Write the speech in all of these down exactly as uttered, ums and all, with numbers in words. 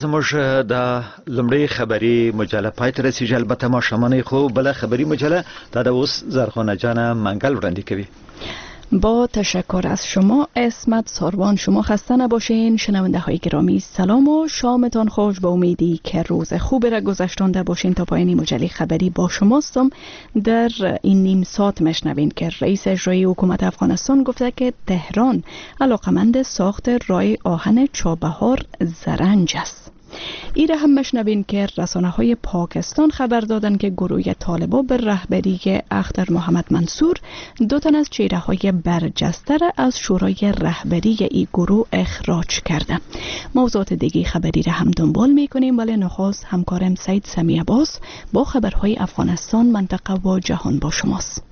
زموږ د لومړی خبري مجله پای ته رسیږي. البته ماشومانې خو بله خبري مجله دا د اوس زرخانه جان منگل وړاندې کوي. با تشکر از شما اسمت ساروان. شما خسته نباشین. شنونده های گرامی سلام و شامتان خوش. با امیدی که روز خوبی را گذشتانده باشین. تا پایانی مجله خبری با شماستم. در این نیم ساعت مشنوین که رئیس اجرایی حکومت افغانستان گفته که تهران علاقمند ساخت راه آهن چابهار زرنج است. ایره هم مشنوین که رسانه های پاکستان خبر دادند که گروه طالبان به رهبری اختر محمد منصور دو تن از چهره های برجسته را از شورای رهبری این گروه اخراج کرده. موضوعات دیگه خبری را هم دنبال میکنیم، ولی نخست همکارم سید سمی عباس با خبرهای افغانستان، منطقه و جهان با شماست.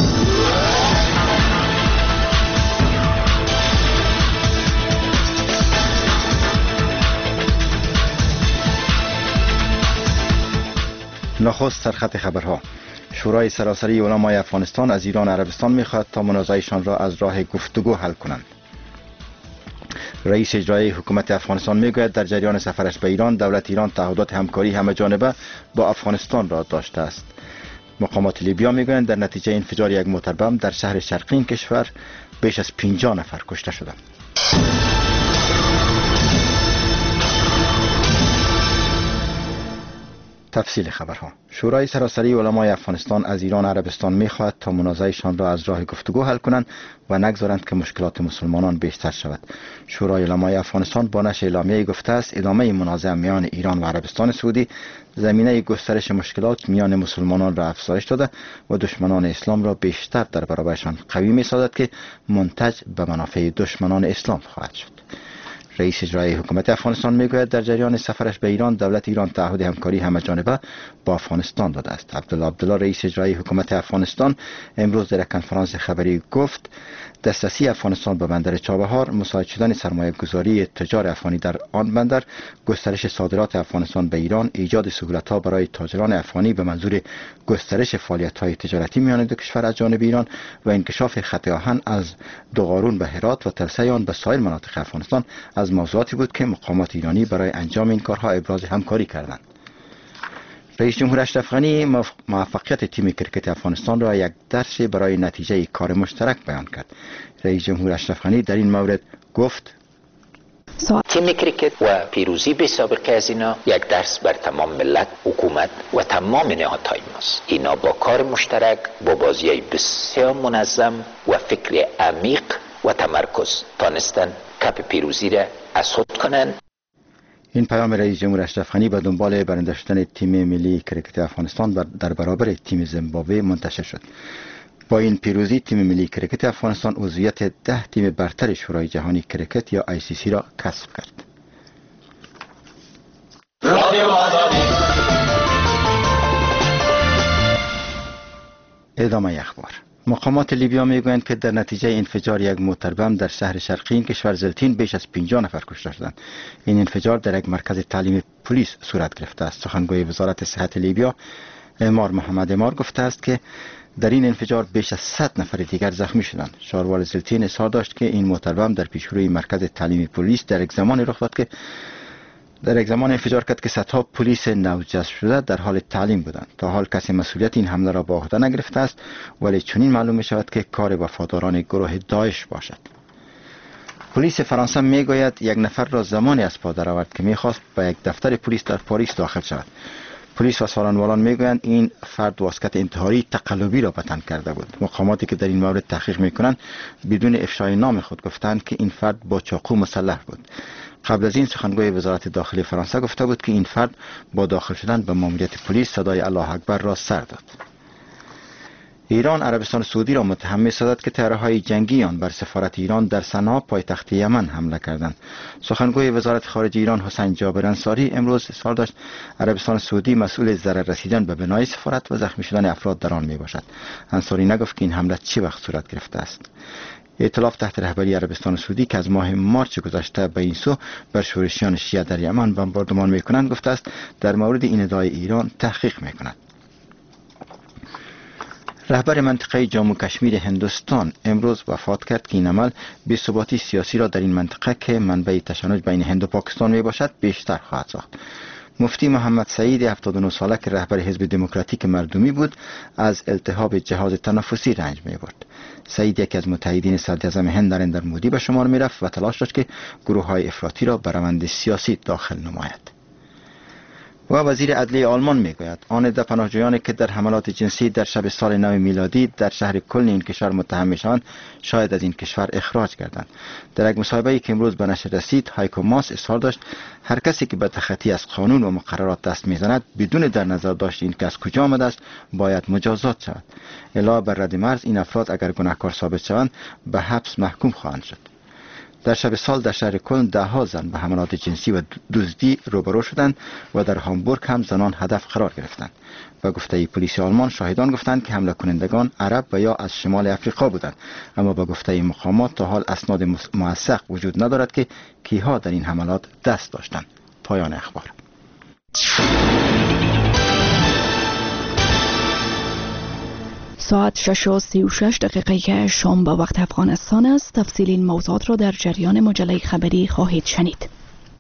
نخست سرخط خبرها. شورای سراسری علمای افغانستان از ایران و عربستان می‌خواهد تا منازعه‌شان را از راه گفتگو حل کنند. رئیس اجرایی حکومت افغانستان میگوید در جریان سفرش به ایران دولت ایران تعهدات همکاری همه‌جانبه با افغانستان را داشته است. مقامات لیبیا میگویند در نتیجه انفجار یک موتر بم در شهر شرقی این کشور بیش از پنجاه نفر کشته شدند. تفصیل خبرها. شورای سراسری علمای افغانستان از ایران و عربستان می‌خواهد تا منازعه‌شان را از راه گفتگو حل کنند و نگذارند که مشکلات مسلمانان بیشتر شود. شورای علمای افغانستان با نشر اعلامیه‌ای گفته است ادامه منازعه میان ایران و عربستان سعودی زمینه گسترش مشکلات میان مسلمانان را افزایش داده و دشمنان اسلام را بیشتر در برابرشان قوی می‌سازد که منتج به منافع دشمنان اسلام خواهد شد. رئیس اجرایی حکومت افغانستان میگوید در جریان سفرش به ایران دولت ایران تعهد همکاری همه‌جانبه با افغانستان داده است. عبدالله عبدالله رئیس اجرایی حکومت افغانستان امروز در کنفرانس خبری گفت دسترسی افغانستان به بندر چابهار، مساعد شدن سرمایه گذاری تجار افغانی در آن بندر، گسترش صادرات افغانستان به ایران، ایجاد سهولت‌ها برای تاجران افغانی به منظور گسترش فعالیت‌های تجارتی میان دو کشور از جانب ایران و انکشاف خط آهن از دوغارون به هرات و تلسیان به سایر مناطق افغانستان از موضوعاتی بود که مقامات ایرانی برای انجام این کارها ابراز همکاری کردند. رئیس جمهور اشرف غنی موفقیت تیم کرکت افغانستان را یک درس برای نتیجه کار مشترک بیان کرد. رئیس جمهور اشرف غنی در این مورد گفت تیم کرکت و پیروزی به سابقه از اینا یک درس بر تمام ملت، حکومت و تمام نهادهای ماست. اینا با کار مشترک، با بازی‌های بسیار منظم و فکر عمیق و تمرکز تانستن کپ پیروزی را از خود کنند. این پیام رئیس جمهور اشرف غنی به دنبال برنده شدن تیم ملی کرکت افغانستان در برابر تیم زیمبابوه منتشر شد. با این پیروزی تیم ملی کرکت افغانستان عضویت ده تیم برتر شورای جهانی کرکت یا آی سی سی را کسب کرد. ادامه اخبار. مقامات لیبیا میگویند که در نتیجه انفجار یک موتر بم در شهر شرقی این کشور زلتین بیش از پنجاه نفر کشته شدند. این انفجار در یک مرکز تعلیم پلیس صورت گرفته است. سخنگوی وزارت صحت لیبیا امار محمد امار گفته است که در این انفجار بیش از صد نفر دیگر زخمی شدند. شهروار زلتین اظهار داشت که این موتر بم در پیشروی مرکز تعلیم پلیس در یک زمان رخ داد که در یک زمان انفجار کرد که صدها پلیس نوجست شده در حال تعلیم بودند. تا حال کسی مسئولیت این حمله را به عهده نگرفته است، ولی چنین معلوم می شود که کار وفاداران گروه داعش باشد. پلیس فرانسه می گوید یک نفر را زمانی از پا درآورد که می خواست به یک دفتر پلیس در پاریس داخل شود. پلیس و سالنوالان می گویند این فرد واسکت انتحاری تقلبی را به تن کرده بود. مقاماتی که در این مورد تحقیق می کنند بدون افشای نام خود گفتند که این فرد با چاقو مسلح بود. قبل از این سخنگوی وزارت داخلی فرانسه گفته بود که این فرد با داخل شدن به ماموریت پلیس صدای الله اکبر را سر داد. ایران عربستان سعودی را متهم می‌سازد که طیاره‌های جنگی آن بر سفارت ایران در صنعا پایتخت یمن حمله کردند. سخنگوی وزارت خارجه ایران حسین جابر انصاری امروز اظهار داشت عربستان سعودی مسئول ضرر رسیدن به بنای سفارت و زخمی شدن افراد در آن میباشد. انصاری نگفت که این حمله چه وقت صورت گرفته است. ائتلاف تحت رهبری عربستان سعودی که از ماه مارچ گذشته به این سو بر شورشیان شیعه در یمن بمباردمان میکنند گفته است در مورد این ادعای ایران تحقیق میکند. رهبر منطقه جامو کشمیر هندوستان امروز وفات کرد که این عمل بی‌ثباتی سیاسی را در این منطقه که منبع تشنج بین هند و پاکستان می باشد بیشتر خواهد ساخت. مفتی محمد سعید هفتاد و نه ساله که رهبر حزب دموکراتیک مردمی بود از التهاب جهاز تنفسی رنج می برد. سعید یکی از متحدین صدراعظم هند نریندر مودی به شمار می رفت و تلاش داشت که گروه های افراطی را به روند سیاسی داخل نماید. و وزیر عدلیه آلمان میگوید آن عده پناهجویانی که در حملات جنسی در شب سال نو میلادی در شهر کلن این کشور متهم میشوند شاید از این کشور اخراج گردند. در یک مصاحبه‌ای که امروز به نشر رسید، هایکو ماس اصرار داشت هر کسی که به تخطی از قانون و مقررات دست میزند بدون در نظر داشت این که از کجا آمده است باید مجازات شود. علاوه بر رد مرز این افراد اگر گناهکار ثابت شوند به حبس محکوم خواهند شد. در شب سال در شهر کلن ده ها زن به حملات جنسی و دزدی روبرو شدند و در هامبورگ هم زنان هدف قرار گرفتند. به گفته پلیس آلمان شاهدان گفتند که حمله کنندگان عرب و یا از شمال افریقا بودند، اما به گفته مقامات تا حال اسناد موثق وجود ندارد که کیها در این حملات دست داشتند. پایان اخبار. ساعت شش و سی و شش دقیقه که شام به وقت افغانستان است. تفصیل این موضوعات را در جریان مجله خبری خواهید شنید.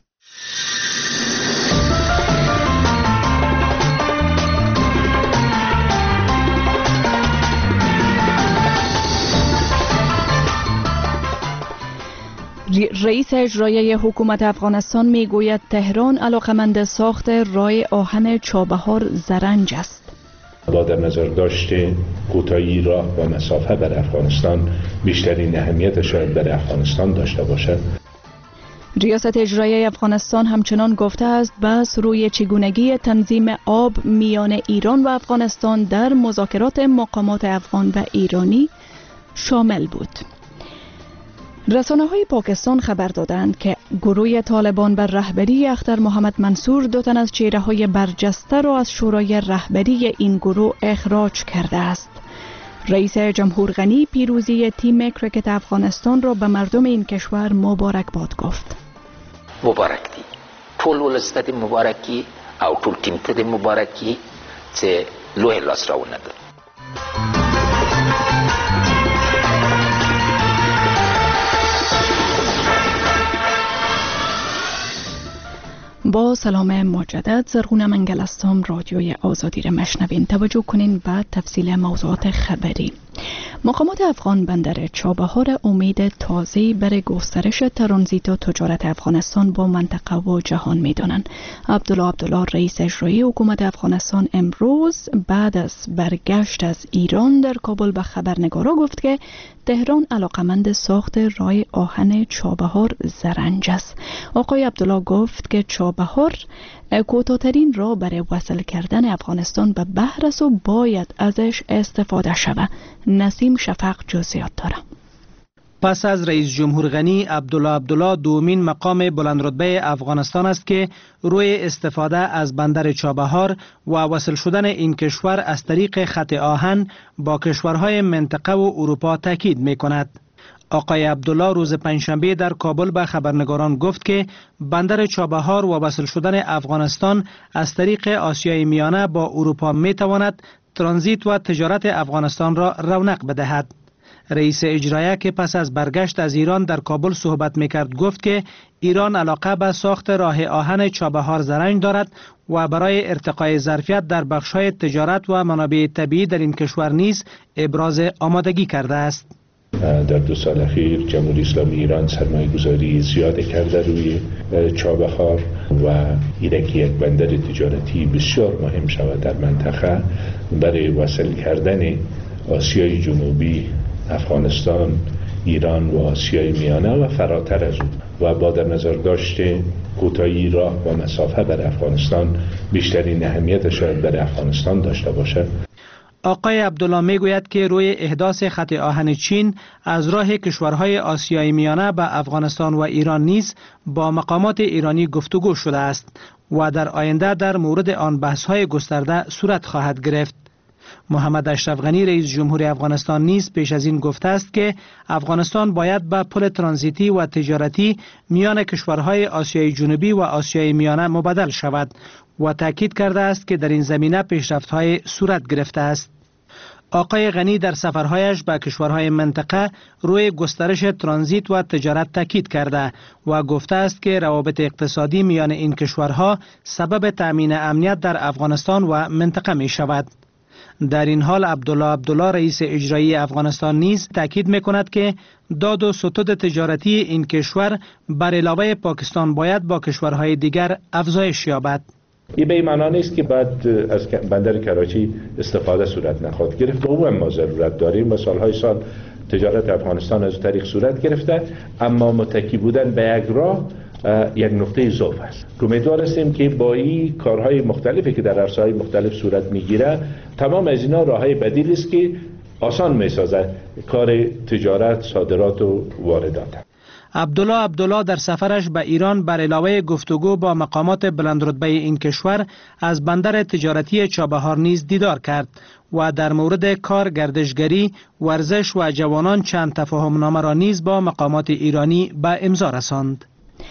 رئیس اجرایی حکومت افغانستان می گوید تهران علاقمند ساخت راه آهن چابهار زرنج است. با در نظر داشته کوتاهی راه و مسافه بر افغانستان بیشترین اهمیت شاید بر افغانستان داشته باشد. ریاست اجرایی افغانستان همچنان گفته است بحث روی چگونگی تنظیم آب میان ایران و افغانستان در مذاکرات مقامات افغان و ایرانی شامل بود. رسانه‌های پاکستان خبر دادند که گروه طالبان بر رهبری اختر محمد منصور دو تن از چهره‌های برجسته را از شورای رهبری این گروه اخراج کرده است. رئیس جمهور غنی پیروزی تیم کرکت افغانستان را به مردم این کشور مبارکباد گفت. مبارک دی ټول ولس ته مبارکي او ټول ټیم ته مبارکي چې لوی لاس راونه ده. با سلام مجدد، زرغون منگلستان رادیوی آزادی را مشنوین. توجه کنین به تفصیل موضوعات خبری. مقامات افغان بندر چابهار امید تازه‌ای برای گسترش ترانزیت و تجارت افغانستان با منطقه و جهان می‌دانند. عبدالله عبدالله رئیس اجرایی حکومت افغانستان امروز بعد از برگشت از ایران در کابل به خبرنگارا گفت که تهران علاقمند ساخت راه آهن چابهار زرنج است. آقای عبدالله گفت که چابهار کوتاه‌ترین راه برای وصل کردن افغانستان به بحر است و باید ازش استفاده شود. نسیم شفق جزئیات داره. پس از رئیس جمهور غنی، عبدالله عبدالله دومین مقام بلندرتبه افغانستان است که روی استفاده از بندر چابهار و وصل شدن این کشور از طریق خط آهن با کشورهای منطقه و اروپا تاکید می کند. آقای عبدالله روز پنجشنبه در کابل به خبرنگاران گفت که بندر چابهار و وصل شدن افغانستان از طریق آسیای میانه با اروپا می تواند ترانزیت و تجارت افغانستان را رونق بدهد. رئیس اجرایی که پس از برگشت از ایران در کابل صحبت میکرد گفت که ایران علاقه به ساخت راه آهن چابهار زرنج دارد و برای ارتقای ظرفیت در بخش‌های تجارت و منابع طبیعی در این کشور نیز ابراز آمادگی کرده است. در دو سال اخیر جمهوری اسلامی ایران سرمایه گذاری زیاد کرده روی چابهار و اینک یک بندر تجارتی بسیار مهم شود در منطقه برای وصل کردن آسیای جنوبی، افغانستان، ایران و آسیای میانه و فراتر از اون و با در نظر داشته کوتاهی راه و مسافه بر افغانستان بیشترین اهمیت شاید بر افغانستان داشته باشد. آقای عبدالله می گوید که روی احداث خط آهن چین از راه کشورهای آسیای میانه به افغانستان و ایران نیز با مقامات ایرانی گفتگو شده است و در آینده در مورد آن بحث‌های گسترده صورت خواهد گرفت. محمد اشرف غنی رئیس جمهور افغانستان نیز پیش از این گفته است که افغانستان باید به پل ترانزیتی و تجارتی میان کشورهای آسیای جنوبی و آسیای میانه مبادل شود و تاکید کرده است که در این زمینه پیشرفت‌های صورت گرفته است. آقای غنی در سفرهایش به کشورهای منطقه روی گسترش ترانزیت و تجارت تاکید کرده و گفته است که روابط اقتصادی میان این کشورها سبب تأمین امنیت در افغانستان و منطقه می شود. در این حال عبدالله عبدالله رئیس اجرایی افغانستان نیز تاکید می کند که داد و ستد تجارتی این کشور بر علاوه پاکستان باید با کشورهای دیگر افزایش یابد. این به این معنا نیست که بعد از بندر کراچی استفاده صورت نخواهد گرفت. عموما ما ضرورت داریم و سالهای سال تجارت افغانستان از طریق صورت گرفته، اما متکی بودن به یک راه یک نقطه ضعف است. امیدوار هستیم که با این کارهای مختلفی که در عرصه‌های مختلف صورت میگیره، تمام از اینا راههای بدیل است که آسان میسازد کار تجارت، صادرات و واردات. عبدالله عبدالله در سفرش به ایران بر علاوه گفتگو با مقامات بلندرتبه این کشور از بندر تجارتی چابهار نیز دیدار کرد و در مورد کار، گردشگری، ورزش و جوانان چند تفاهمنامه را نیز با مقامات ایرانی به امضا رساند.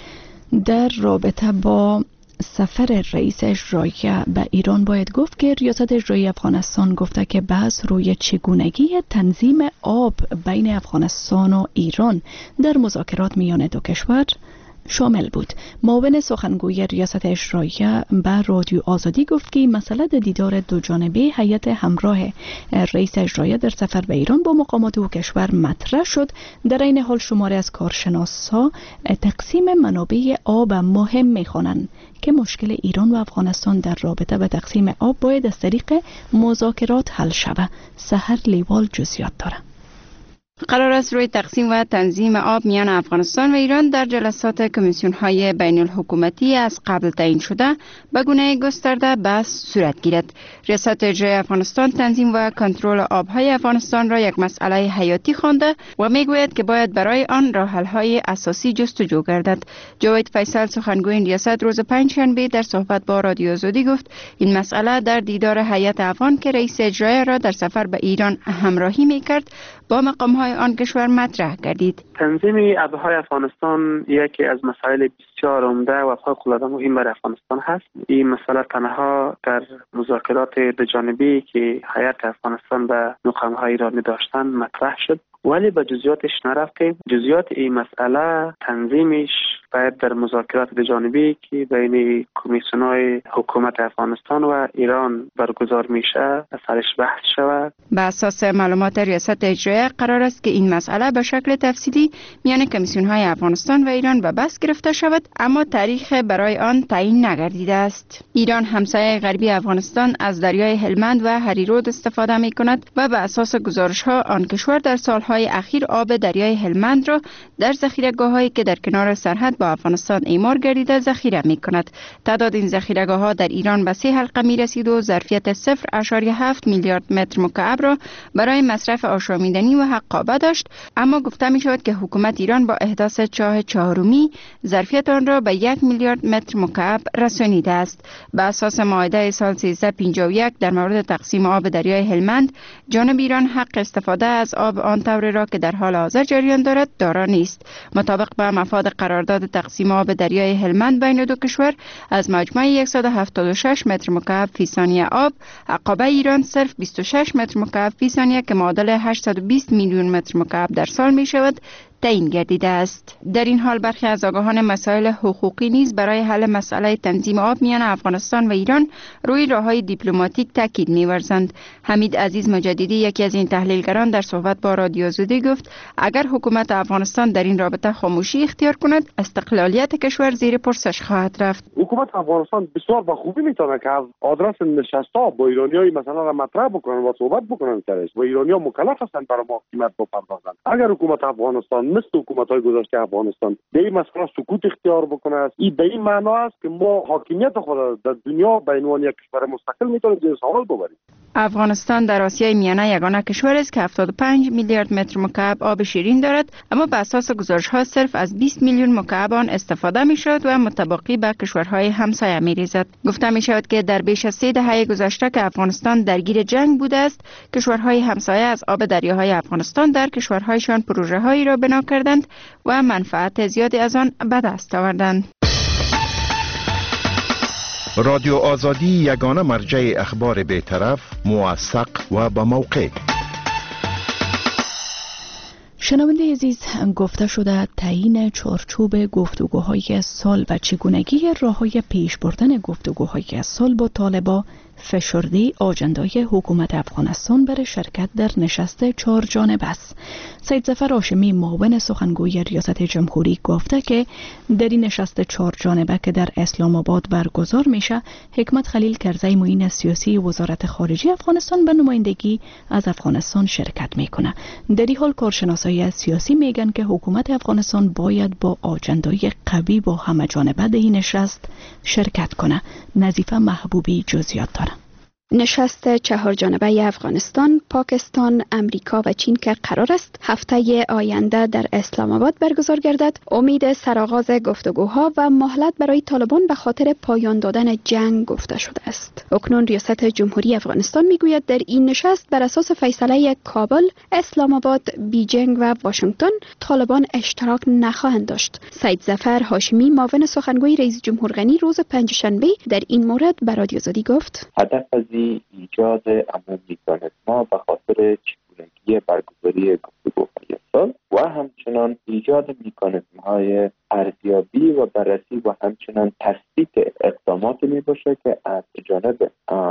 در رابطه با سفر رئیس اجرایی به ایران باید گفت که ریاست اجرایی افغانستان گفته که بحث روی چگونگی تنظیم آب بین افغانستان و ایران در مذاکرات میان دو کشور شامل بود. معاون سخنگوی ریاست اجرایی به رادیو آزادی گفت که مسئله دیدار دو جانبه هیئت همراه رئیس اجرایی در سفر به ایران با مقامات دو کشور مطرح شد. در این حال شماری از کارشناسان تقسیم منابع آب مهم می‌خوانند که مشکل ایران و افغانستان در رابطه به تقسیم آب باید از طریق مذاکرات حل شود. سحر لیوال جزئیات دارد. قرار است روی تقسیم و تنظیم آب میان افغانستان و ایران در جلسات کمیسیون های بین الحکومتی از قبل تعیین شده به گونه گسترده بحث صورت گیرد. ریاست اجرایی افغانستان تنظیم و کنترل آبهای افغانستان را یک مسئله حیاتی خوانده و میگوید که باید برای آن راه حل های اساسی جستجو گردد. جاوید فیصل سخنگوی این ریاست روز پنجشنبه در صحبت با رادیو آزادی گفت این مسئله در دیدار هیئت افغان که رئیس اجرایی را در سفر به ایران همراهی میکرد با مقام‌های آن کشور مطرح گردید. تنظیم آبهای افغانستان یکی از مسائل بسیار عمده و فوق‌العاده مهم برای افغانستان هست. این مسئله تنها در مذاکرات دوجانبی که هیئت افغانستان به مقام‌های ایرانی داشتن مطرح شد، ولی به جزئیاتش نرفتیم. جزئیات این مسئله تنظیمش باید در مذاکرات دوجانبی که بین کمیسیون‌های حکومت افغانستان و ایران برگزار میشه از سرش بحث شود. به اساس معلومات ریاست اجرایی قرار است که این مسئله به شکل تفصیلی میان کمیسیون‌های افغانستان و ایران به بحث گرفته شود، اما تاریخ برای آن تعیین نگردیده است. ایران همسایه غربی افغانستان از دریای هلمند و هریرود استفاده می‌کند و به اساس گزارش‌ها آن کشور در سالهای اخیر آب دریای هلمند را در ذخیره‌گاه‌هایی که در کنار سرحد با افغانستان اعمار گردیده ذخیره می‌کند. تعداد این ذخیره‌گاه‌ها در ایران به سه حلقه می‌رسید و ظرفیت صفر ممیز هفت میلیارد متر مکعب را برای مصرف آشامیدنی و حقابه داشت، اما گفته می‌شود که حکومت ایران با احداث چاه چهارمی ظرفیت آن را به یک میلیارد متر مکعب رسانیده است. به اساس معاهده سال سیزده پنجاه و یک در مورد تقسیم آب دریای هلمند، جانب ایران حق استفاده از آب آن طور را که در حال حاضر جریان دارد دارا نیست. مطابق با مفاد قرارداد تقسیم آب دریای هلمند بین دو کشور از مجموع صد و هفتاد و شش متر مکعب فی ثانیه آب، عقبه ایران صرف بیست و شش متر مکعب فی ثانیه که معادل هشتصد و بیست میلیون متر مکعب در سال می شود تعیین گردیده است. در این حال برخی از آگاهان مسائل حقوقی نیز برای حل مسئله تنظیم آب میان افغانستان و ایران روی راههای دیپلماتیک تاکید می‌ورزند. حمید عزیز مجددی یکی از این تحلیلگران در صحبت با رادیو آزادی گفت اگر حکومت افغانستان در این رابطه خاموشی اختیار کند استقلالیت کشور زیر پرسش خواهد رفت. حکومت افغانستان بسیار به خوبی میتونه که از آدرس نشستا با ایرانیای مثلا را مطرح بکنن و صحبت بکنن سرش و ایرانی‌ها مکلف هستند برای محاکمت بپردازند. اگر حکومت افغانستان مثل حکومت‌های گذشته افغانستان به این مسئله سکوت اختیار بکنه است، این به این معنا است که ما حاکمیت خود در دنیا به عنوان یک کشور مستقل میتونیم زیر سوال ببریم. افغانستان در آسیای میانه یگانه کشور است که هفتاد و پنج میلیارد متر مکعب آب شیرین دارد، اما به اساس گزارش‌ها صرف از بیست میلیون مکعب آن استفاده می‌شود و متبقی به کشورهای همسایه می‌ریزد. گفته می‌شود که در بیش از سه دهه گذشته که افغانستان درگیر جنگ بوده است، کشورهای همسایه از آب دریاهای افغانستان در کشورهایشان پروژه‌هایی را بنا کردند و منفعت زیادی از آن به دست آوردند. رادیو آزادی یگانه مرجع اخبار بی‌طرف، موثق و با موقع شنونده عزیز، گفته شده تعیین چارچوب گفتگوهای صلح و چگونگی راه‌های پیش بردن گفتگوهای صلح با طالبان فشرده آجندای حکومت افغانستان برای شرکت در نشست چهار جانبه است. سید ظفر هاشمی معاون سخنگوی ریاست جمهوری گفته که در این نشست چهار جانبه که در اسلام آباد برگزار میشه، حکمت خلیل کرزی معین سیاسی وزارت خارجه افغانستان به نمایندگی از افغانستان شرکت میکنه. در این حال کارشناسای سیاسی میگن که حکومت افغانستان باید با آجندای قوی با همه جانبه در این نشست شرکت کنه. نظیفه محبوبی جزئیات داره. نشست چهار جانبه افغانستان، پاکستان، امریکا و چین که قرار است هفته آینده در اسلام آباد برگزار گردد، امید سرآغاز گفتگوها و مهلت برای طالبان به خاطر پایان دادن جنگ گفته شده است. اکنون ریاست جمهوری افغانستان میگوید در این نشست بر اساس فیصله کابل، اسلام آباد، بیجینگ و واشنگتن طالبان اشتراک نخواهند داشت. سید ظفر هاشمی معاون سخنگوی رئیس جمهور غنی روز پنجشنبه در این مورد به رادیو آزادی گفت: هدف از ایجاد اما میکانیزم‌ها به خاطر چگونگی برگزاری گفتگوهای صلح و همچنان ایجاد میکانیزم‌های ارزیابی و بررسی و همچنان تثبیت اقدامات می باشه که از جانب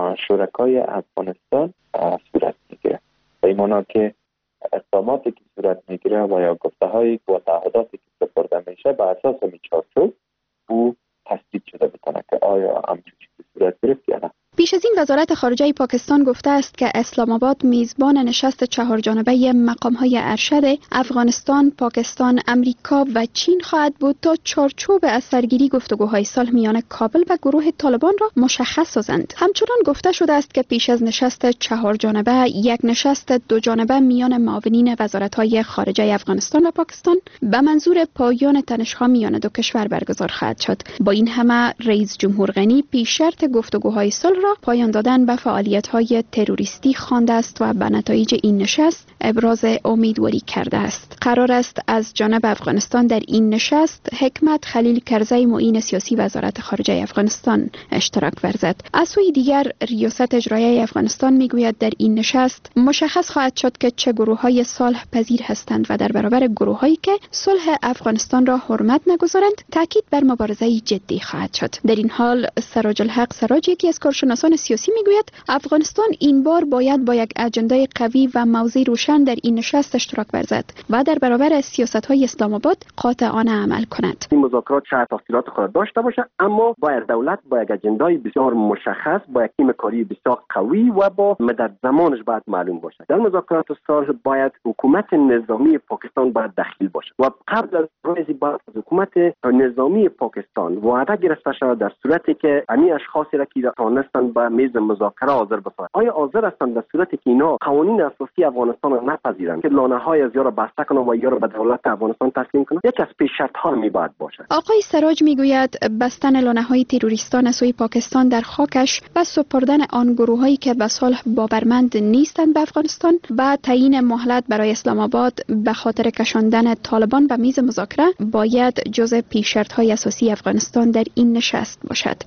شرکای افغانستان صورت میگیره. به این معنا که اقداماتی که صورت میگیره و یا گفته‌هایی و تعهداتی که سپرده میشه به اساس این چارچوب او تثبیت شده بکنه که آیا همچین چیزی صورت گرفت یا نه. پیش از این وزارت خارجه پاکستان گفته است که اسلام آباد میزبان نشست چهار جانبه مقام‌های ارشد افغانستان، پاکستان، امریکا و چین خواهد بود تا چارچوب از سرگیری گفتگوهای صلح میان کابل و گروه طالبان را مشخص سازند. همچنان گفته شده است که پیش از نشست چهار جانبه یک نشست دو جانبه میان معاونین وزارت‌های خارجه افغانستان و پاکستان به منظور پایان تنش‌ها میان دو کشور برگزار خواهد شد. با این همه رئیس جمهور غنی پیش شرط گفتگوهای صلح پایان دادن به فعالیت‌های تروریستی خوانده است و به نتایج این نشست ابراز امیدواری کرده است. قرار است از جانب افغانستان در این نشست حکمت خلیل کرزی معین سیاسی وزارت خارجه افغانستان اشتراک ورزد. از سوی دیگر ریاست اجرایی افغانستان میگوید در این نشست مشخص خواهد شد که چه گروه‌های صلح پذیر هستند و در برابر گروه‌هایی که صلح افغانستان را حرمت نگذارند تاکید بر مبارزه جدی خواهد شد. در این حال سراج الحق سراج یکی از کارشناسان سیاسی میگوید افغانستان این بار باید با یک اجندای قوی و موضع روشن در این نشست اشتراک ورزد و در برابر سیاست‌های اسلام آباد قاطعانه عمل کند. این مذاکرات شاید تاثیرات خود داشته باشه، اما باید دولت با یک اجندای بسیار مشخص، با یک تیم کاری بسیار قوی و با مدت زمانش باید معلوم باشه. در مذاکرات صلح باید حکومت نظامی پاکستان باید دخیل باشه و قبل از روزی باید از حکومت نظامی پاکستان وعده گرفته شود در صورتی که همین اشخاصی را که تانستند به میز مذاکره حاضر بشوند. آیا حاضر هستند در صورتی که اینا قوانین اساسی افغانستان را نپذیرند که لانه‌های از یا را بسته کنند و یا را به دولت افغانستان تسلیم کنند؟ یک از پیش شرط‌ها میباید باشد. آقای سراج میگوید بستن لانه‌های تروریستان از سوی پاکستان در خاکش و سپردن آن گروهایی که به صلح باورمند نیستند به افغانستان و تعیین مهلت برای اسلام آباد به خاطر کشاندن طالبان به میز مذاکره باید جزء پیش شرط‌های اساسی افغانستان در این نشست باشد.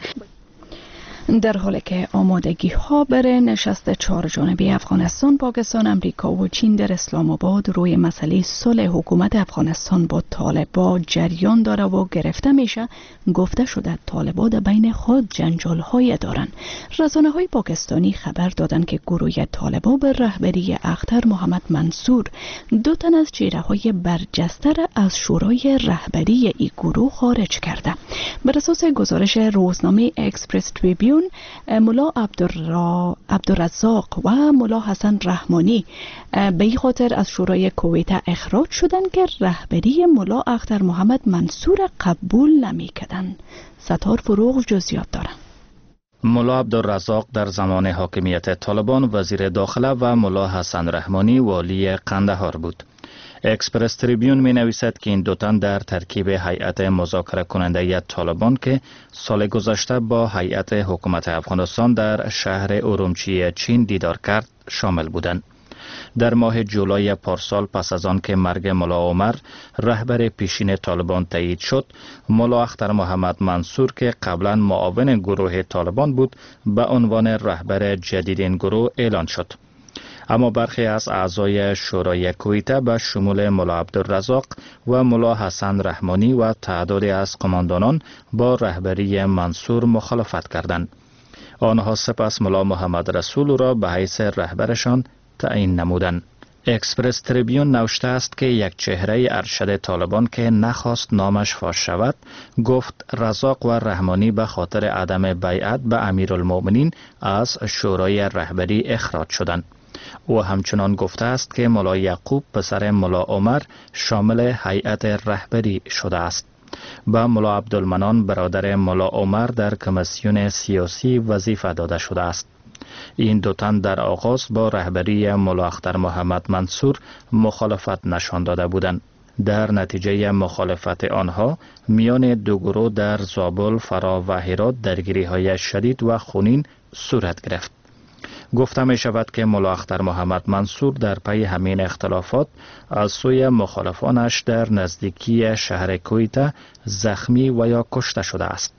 در حالی که آمادگی ها برای نشست چهار جانبه افغانستان، پاکستان، امریکا و چین در اسلام آباد روی مسئله صلح حکومت افغانستان با طالبان جریان داره و گرفته میشه، گفته شده طالبان در بین خود جنجال های دارن. رسانه های پاکستانی خبر دادند که گروه طالبان به رهبری اختر محمد منصور دو تن از چهره های برجسته را از شورای رهبری این گروه خارج کرده. بر اساس گزارش روزنامه اکسپرس تریبیون، ملا عبدالرزاق و ملا حسن رحمانی به این خاطر از شورای کویت اخراج شدند که رهبری ملا اختر محمد منصور قبول نمی‌کردند. ستار فروغ جزئیات دارند. ملا عبدالرزاق در زمان حاکمیت طالبان وزیر داخله و ملا حسن رحمانی والی قندهار بود. اکسپرس تریبیون می نویسد که این دو تن در ترکیب هیئت مذاکره کننده طالبان که سال گذشته با هیئت حکومت افغانستان در شهر ارومچی چین دیدار کرد شامل بودند. در ماه جولای پارسال پس از آن که مرگ ملا عمر رهبر پیشین طالبان تایید شد، ملا اختر محمد منصور که قبلا معاون گروه طالبان بود به عنوان رهبر جدید این گروه اعلان شد. اما برخی از اعضای شورای کویته به شمول ملا عبدالرزاق و ملا حسن رحمانی و تعدادی از قماندانان با رهبری منصور مخالفت کردند. آنها سپس ملا محمد رسول را به حیث رهبرشان تعیین نمودند. اکسپرس تریبیون نوشته است که یک چهره ارشد طالبان که نخواست نامش فاش شود گفت رزاق و رحمانی به خاطر عدم بیعت به امیرالمؤمنین از شورای رهبری اخراج شدند. او همچنان گفته است که ملا یعقوب پسر ملا عمر شامل هیئت رهبری شده است. به ملا عبدالمنان برادر ملا عمر در کمیسیون سیاسی وظیفه داده شده است. این دو تن در آغاز با رهبری ملا اختر محمد منصور مخالفت نشان داده بودند. در نتیجه مخالفت آنها میان دو گروه در زابل، فرا و هرات درگیری های شدید و خونین صورت گرفت. گفته می شود که ملا اختر محمد منصور در پی همین اختلافات از سوی مخالفانش در نزدیکی شهر کویته زخمی و یا کشته شده است.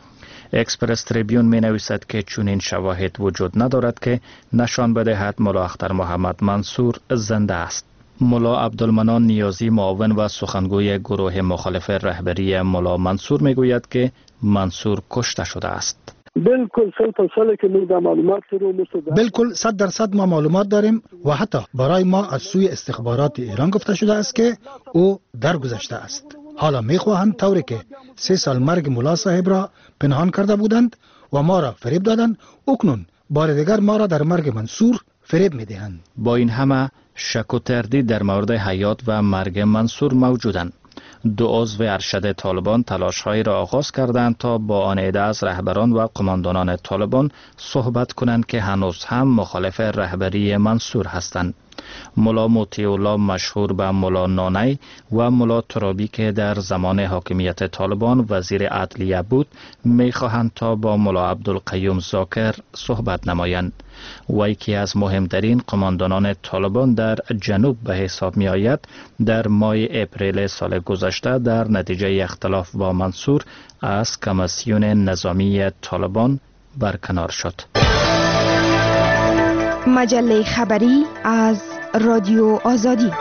اکسپرس تریبیون می نویسد که چنین شواهد وجود ندارد که نشان بدهد ملا اختر محمد منصور زنده است. ملا عبدالمنان نیازی معاون و سخنگوی گروه مخالف رهبری ملا منصور می گوید که منصور کشته شده است. بالکل سال که ما معلومات بالکل صد درصد ما معلومات داریم و حتی برای ما از سوی استخبارات ایران گفته شده است که او درگذشته است. حالا میخواهند طوری که سه سال مرگ ملا صاحب را پنهان کرده بودند و ما را فریب دادند، اکنون بار دیگر ما را در مرگ منصور فریب میدهند. با این همه شک و تردید در مورد حیات و مرگ منصور موجودند. دو عضو ارشد طالبان تلاش‌هایی را آغاز کردند تا با آن عده از رهبران و قماندانان طالبان صحبت کنند که هنوز هم مخالف رهبری منصور هستند. ملا موتی الله مشهور به ملا نانی و ملا ترابی که در زمان حاکمیت طالبان وزیر عدلیه بود می‌خواهند تا با ملا عبدالقیوم زاکر صحبت نمایند. و یکی از مهمترین قماندانان طالبان در جنوب به حساب می آید در ماه اپریل سال گذشته در نتیجه اختلاف با منصور از کمیسیون نظامی طالبان برکنار شد. مجله خبری از رادیو آزادی.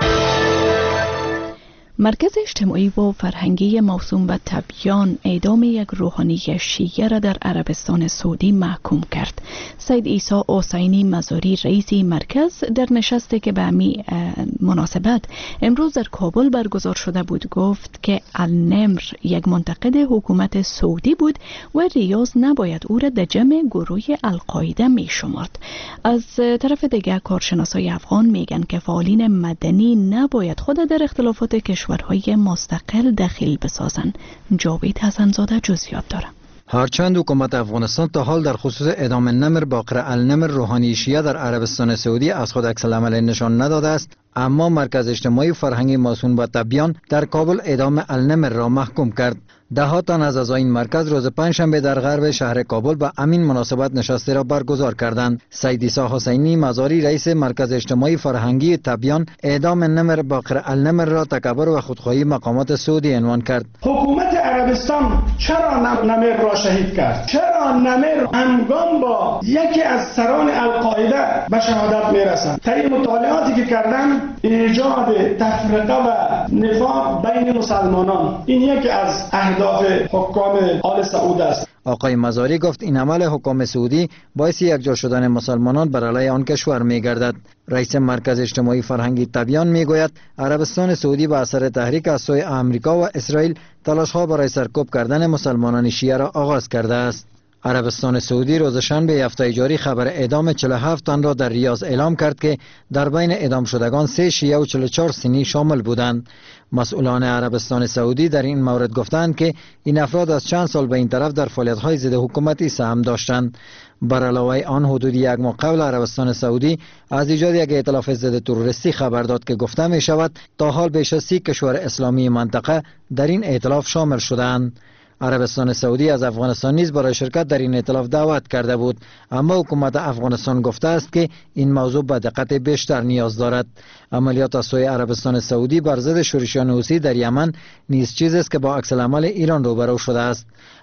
مرکز اجتماعی و فرهنگی موسوم به تبیان اعدام یک روحانی شیعه را در عربستان سعودی محکوم کرد. سید عیسی حسینی مزاری رئیس مرکز در نشستی که به همین مناسبت امروز در کابل برگزار شده بود گفت که النمر یک منتقد حکومت سعودی بود و ریاض نباید او را در جمع گروه القاعده می شمارد. از طرف دیگر کارشناسای افغان میگن که فعالین مدنی نباید خود در اختلافات کشور های مستقل دخیل بسازن. جاوید حسنزاده جزئیات داره. هرچند حکومت افغانستان تا حال در خصوص اعدام نمر باقر النمر روحانی شیعه در عربستان سعودی از خود عکس العمل نشان نداده است، اما مرکز اجتماعی فرهنگی موسوم به تبیان در کابل اعدام النمر را محکوم کرد. ده ها تن از اعضای این مرکز روز پنجشنبه در غرب شهر کابل به امین مناسبت نشستی را برگزار کردند. سید عیسی حسینی مزاری رئیس مرکز اجتماعی فرهنگی تبیان اعدام نمر باقر النمر را تکبر و خودخواهی مقامات سعودی عنوان کرد. حکومت عربستان چرا نمر را شهید کرد؟ چرا نمر همگام با یکی از سران القاعده به شهادت میرسند؟ طی مطالعاتی که کردن ایجاد تفرقه و نفاق بین مسلمانان این یکی از اهداف حکام آل سعود است. آقای مزاری گفت این عمل حکام سعودی باعث یکجا شدن مسلمانان بر علیه آن کشور می گردد. رئیس مرکز اجتماعی فرهنگی تبیان می گوید عربستان سعودی به اثر تحریک از سوی آمریکا و اسرائیل تلاش ها برای سرکوب کردن مسلمانان شیعه را آغاز کرده است. عربستان سعودی روز شنبه هفته جاری خبر اعدام چهل و هفت تن را در ریاض اعلام کرد که در بین اعدام شدگان سه شیعه و چهل و چهار سنی شامل بودند. مسئولان عربستان سعودی در این مورد گفتند که این افراد از چند سال به این طرف در فعالیت‌های ضد حکومتی سهم داشتند. بر علاوه آن حدود یک ماه قبل عربستان سعودی از ایجاد یک ائتلاف ضد تروریستی خبر داد که گفته می شود تا حال بیش از سی کشور اسلامی منطقه در این ائتلاف شامل شدند. عربستان سعودی از افغانستان نیز برای شرکت در این ائتلاف دعوت کرده بود، اما حکومت افغانستان گفته است که این موضوع به دقت بیشتر نیاز دارد. عملیات از سوی عربستان سعودی بر ضد شورشیان حوثی در یمن نیز چیزی است که با عکس العمل ایران روبرو شده است.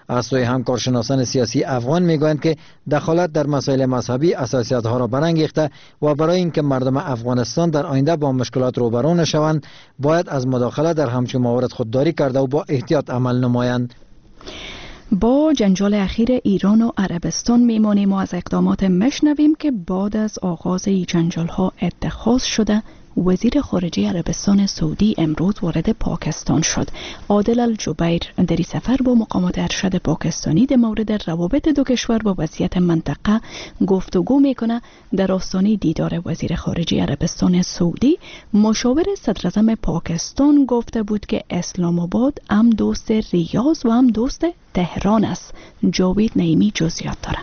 از سوی همکارشناسان سیاسی افغان میگویند که دخالت در مسائل مذهبی اساسیت‌ها را برانگیخته و برای اینکه مردم افغانستان در آینده با مشکلات روبرو نشوند باید از مداخله در همچون موارد خودداری کرده و با احتیاط عمل نمایند. با جنجال اخیر ایران و عربستان میمانیم و از اقدامات مشنویم که بعد از آغاز این جنجال ها اتخاذ شده. وزیر خارجه عربستان سعودی امروز وارد پاکستان شد. عادل الجبیر در سفر با مقامات ارشد پاکستانی در مورد روابط دو کشور و وضعیت منطقه گفتگو میکنه. در آستانه دیدار وزیر خارجه عربستان سعودی، مشاور صدر اعظم پاکستان گفته بود که اسلام آباد هم دوست ریاض و هم دوست تهران است. جاوید نعیمی جزئیات داره.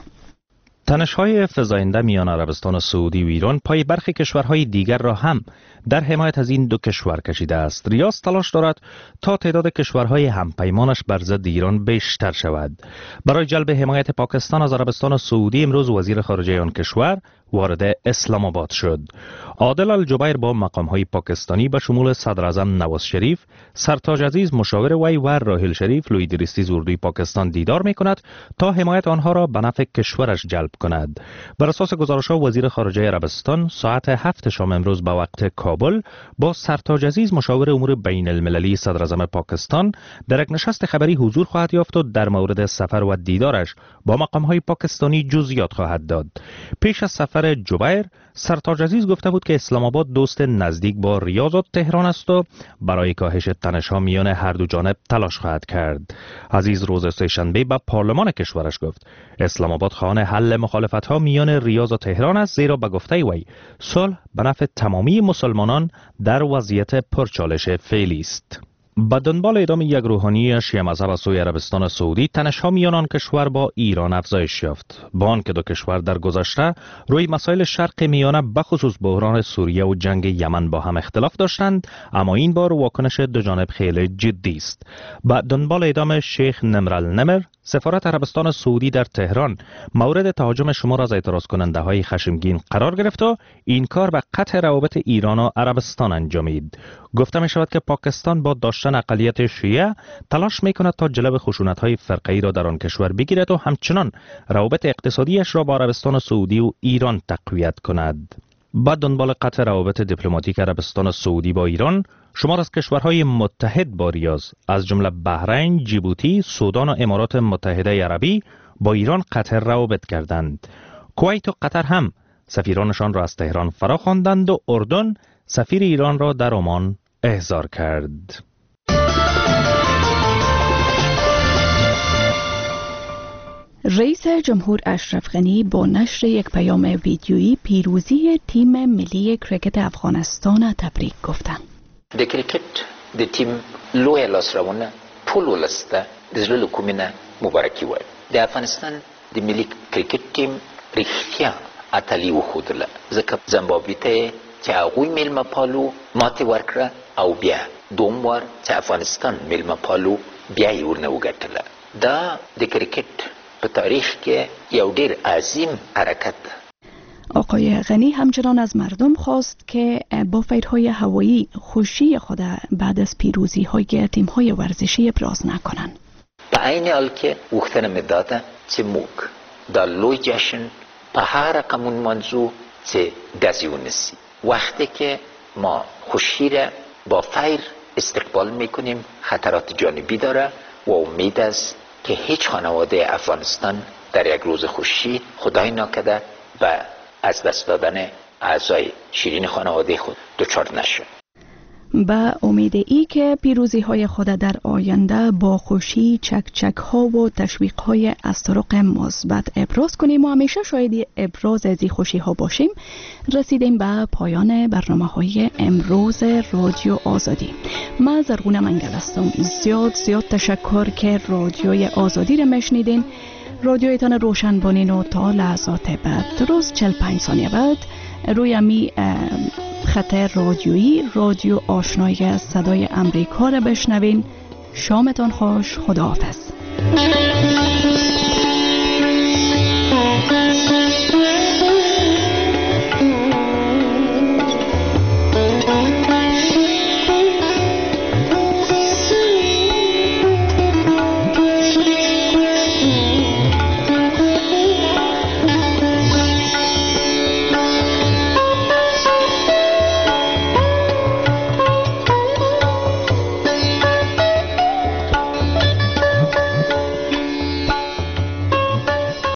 تنش‌های فزاینده میان عربستان سعودی و ایران پای برخی کشورهای دیگر را هم در حمایت از این دو کشور کشیده است. ریاض تلاش دارد تا تعداد کشورهای همپیمانش بر ضد ایران بیشتر شود. برای جلب حمایت پاکستان از عربستان سعودی امروز وزیر خارجه آن کشور وارد اسلام آباد شد. عادل الجبیر با مقام‌های پاکستانی به شمول صدر اعظم نواز شریف، سرتاج عزیز مشاور وی و راحیل شریف لوی درستی اردوی پاکستان دیدار می‌کند تا حمایت آنها را به نفع کشورش جلب کند. بر اساس گزارش‌ها وزیر خارجه عربستان ساعت هفت شام امروز به وقت کابل با سرتاج عزیز مشاور امور بین المللی صدر اعظم پاکستان در یک نشست خبری حضور خواهد یافت و در مورد سفر و دیدارش با مقام‌های پاکستانی جزئیات خواهد داد. پیش از سفر جبیر، سرتاج عزیز گفته بود که اسلام آباد دوست نزدیک با ریاض و تهران است و برای کاهش تنش‌ها میان هر دو جانب تلاش خواهد کرد. عزیز روز سه‌شنبه به پارلمان کشورش گفت اسلام آباد خواهان حل مخالفت‌ها میان ریاض و تهران است، زیرا به گفته وی صلح به نفع تمامی مسلمانان در وضعیت پرچالش فعلی است. با دنبال اعدام یک روحانی شیعه مذهب از سوی عربستان سعودی، تنش‌ها میان آن کشور با ایران افزایش یافت. با آنکه دو کشور در گذشته روی مسائل شرق میانه بخصوص بحران سوریه و جنگ یمن با هم اختلاف داشتند، اما این بار واکنش دو جانب خیلی جدی است. با دنبال اعدام شیخ نمر النمر، سفارت عربستان سعودی در تهران مورد تهاجم شمار از اعتراض کننده های خشمگین قرار گرفت و این کار به قطع روابط ایران و عربستان انجامید. گفته می شود که پاکستان با داشتن اقلیت شیعه تلاش می کند تا جلب خشونت های فرقه‌ای را در آن کشور بگیرد و همچنان روابط اقتصادیش را با عربستان سعودی و ایران تقویت کند. با دنبال قطع روابط دیپلماتیک عربستان سعودی با ایران، شمار از کشورهای متحد با ریاض از جمله بحرین، جیبوتی، سودان و امارات متحده عربی با ایران قطع روابط کردند. کویت و قطر هم سفیرانشان را از تهران فرا خواندند و اردن سفیر ایران را در عمان احضار کرد. رئیس جمهور اشرف غنی با نشر یک پیام ویدیویی پیروزی تیم ملی کرکت افغانستان تبریک گفتند. د کرکټ د ټیم لوی لاسرونه ټول ولسته د زړه له کومې نه مبارکي وایم. د افغانستان د ملي کرکټ ټیم رښتیا اتلي وښودله، ځکه زمبابوې ته چې هغوی میلمه پالو ماتې ورکړه او بیا دوم وار چې افغانستان میلمه پالو بیا یې ورنه وګټله. دا د کرکټ په تاریخ کې یو ډېر عظیم حرکت ده. آقای غنی همچنان از مردم خواست که با فیرهای هوایی خوشی خود بعد از پیروزی های تیم های ورزشی ابراز نکنند. په عین حال کې غوښتنه مې داده چې موږ دا لوی جشن په هر رقم ونمانځو چې ډزې ونیسي. وقتی که ما خوشی را با فیر استقبال میکنیم خطرات جانبی داره و امید است که هیچ خانواده افغانستان در یک روز خوشی خدای ناکرده و از دست دادن اعضای شیرین خانواده خود دچار نشه. با امید ای که پیروزی های خود در آینده با خوشی، چک چک ها و تشویق های از طرق مثبت ابراز کنیم و همیشه شاید ابراز از این خوشی ها باشیم، رسیدیم به پایان برنامه های امروز رادیو آزادی. من زرغونه منگل هستم. زیاد زیاد تشکر که رادیوی آزادی را میشنیدین. رادیویتان روشن بانین و تا لحظات بعد درست چهل و پنج ثانیه بعد روی می خط رادیویی رادیو آشنای صدای امریکا را بشنوین. شامتان خوش. خداحافظ.